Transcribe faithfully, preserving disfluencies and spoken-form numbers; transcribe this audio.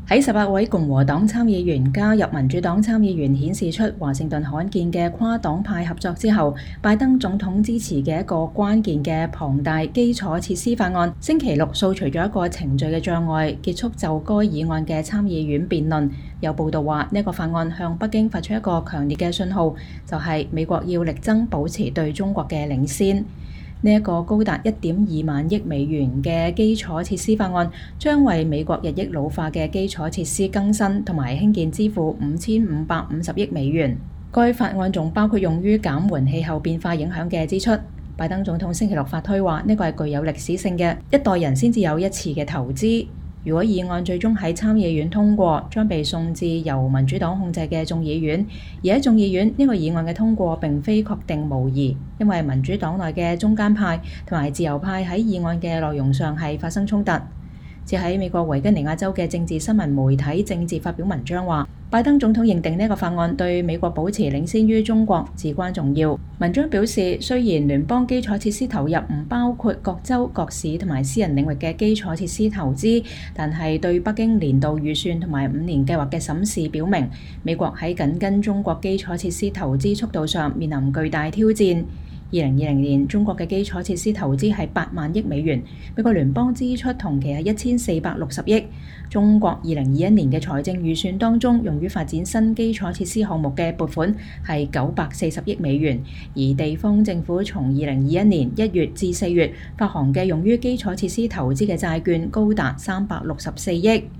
喺十八位共和黨參議員加入民主黨參議員顯示出華盛頓罕見嘅跨黨派合作之後，拜登總統支持嘅一個關鍵嘅龐大基礎設施法案，星期六掃除咗一個程序嘅障礙，結束就該議案嘅參議院辯論。有報道話，呢個法案向北京發出一個強烈嘅信號，就係美國要力爭保持對中國嘅領先。呢一個高達一點二萬億美元嘅基礎設施法案，將為美國日益老化嘅基礎設施更新同埋興建支付五千五百五十億美元。該法案仲包括用於減緩氣候變化影響嘅支出。拜登總統星期六發推話，呢個係具有歷史性嘅，一代人先至有一次嘅投資。如果議案最終喺參議院通過，將被送至由民主黨控制嘅眾議院。而喺眾議院，呢個議案嘅通過並非確定無疑，因為民主黨內嘅中間派同埋自由派喺議案嘅內容上係發生衝突。只喺美國維吉尼亞州嘅政治新聞媒體政治發表文章話，拜登總統認定呢個法案對美國保持領先於中國至關重要。文章表示，雖然聯邦基礎設施投入唔包括各州、各市同埋私人領域嘅基礎設施投資，但係對北京年度預算同埋五年計劃嘅審視表明，美國喺緊跟中國基礎設施投資速度上面臨巨大挑戰。二零二零年，中國嘅基礎設施投資係八萬億美元，美國聯邦支出同期係一千四百六十億。中國二零二一年嘅財政預算當中，用於發展新基礎設施項目嘅撥款係九百四十億美元，而地方政府從二零二一年一月至四月發行嘅用於基礎設施投資嘅債券高達三百六十四億。